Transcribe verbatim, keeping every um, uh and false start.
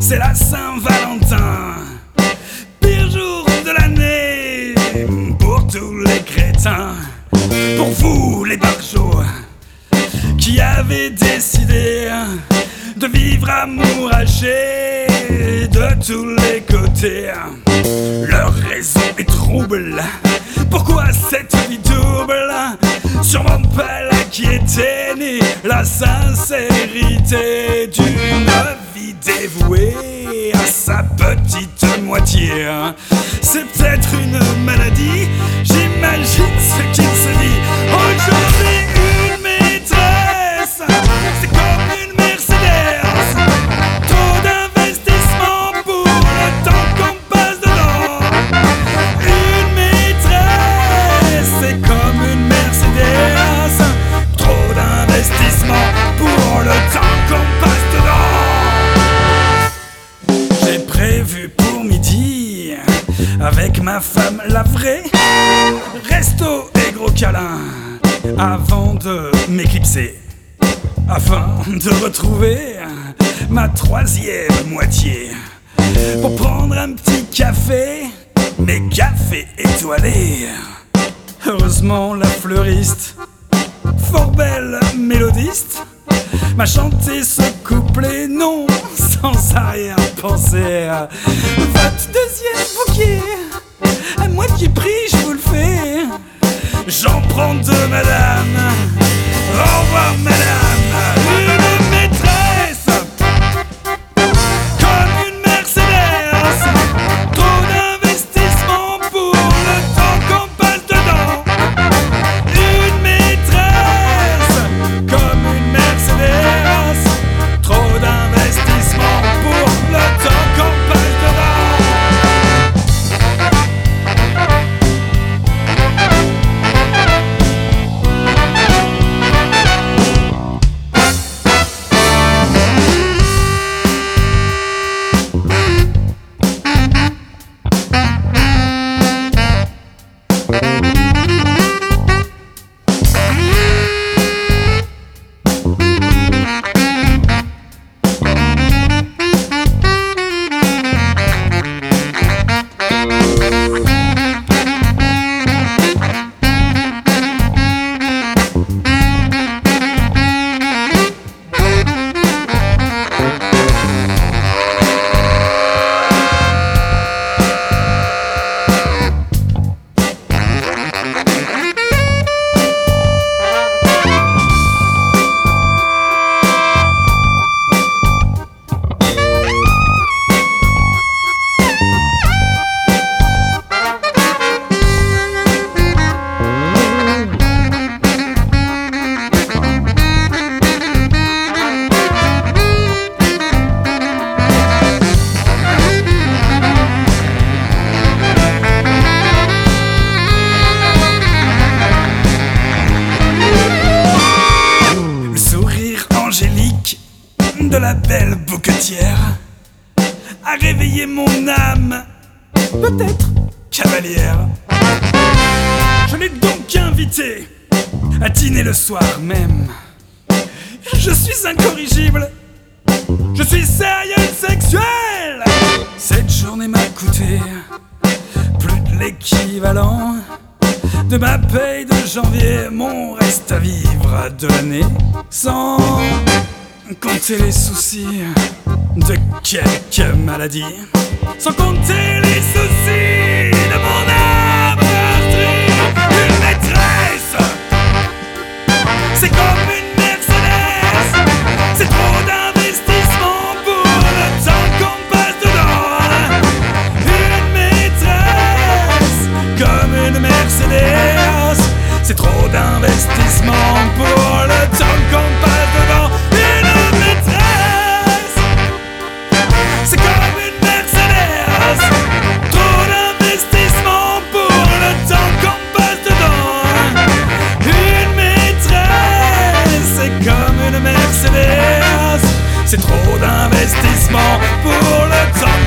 c'est la Saint-Valentin, pire jour de l'année pour tous les crétins. Pour vous les barjots qui avez décidé de vivre amouragé de tous les côtés, leur raison est trouble. Pourquoi cette vie double? Sûrement pas là qui était née la sincérité d'une vie dévouée à sa petite moitié. C'est peut-être une maladie, j'imagine ce qu'il se dit. Aujourd'hui une maîtresse, c'est comme une Mercedes, trop d'investissement pour le temps qu'on passe dedans. Une maîtresse, c'est comme une Mercedes, trop d'investissement pour le temps qu'on passe dedans. J'ai prévu pour midi, avec ma femme la vraie, resto et gros câlin, avant de m'éclipser, afin de retrouver ma troisième moitié, pour prendre un petit café, mais café étoilé. Heureusement la fleuriste, fort belle mélodiste, m'a chanté ce couplet, non, sans arrière-pensée. Votre deuxième bouquet, à moitié prix, je vous le fais. J'en prends deux, madame. Au revoir, madame. Une maîtresse, comme une Mercedes, trop d'investissement pour le temps qu'on passe dedans. Une maîtresse, comme une Mercedes, trop d'investissement pour le temps qu'on passe dedans. De la belle bouquetière a réveillé mon âme, peut-être cavalière. Je l'ai donc invité à dîner le soir même. Je suis incorrigible, je suis sérieux sexuel. Cette journée m'a coûté plus de l'équivalent de ma paye de janvier, mon reste à vivre de l'année, sans compter les soucis de quelques maladies, sans compter les soucis de mon âme meurtrie. Une maîtresse, c'est comme une Mercedes, c'est trop d'investissement pour le temps qu'on passe dedans. Une maîtresse, comme une Mercedes, c'est trop d'investissement pour le temps qu'on passe dedans. C'est trop d'investissement pour le temps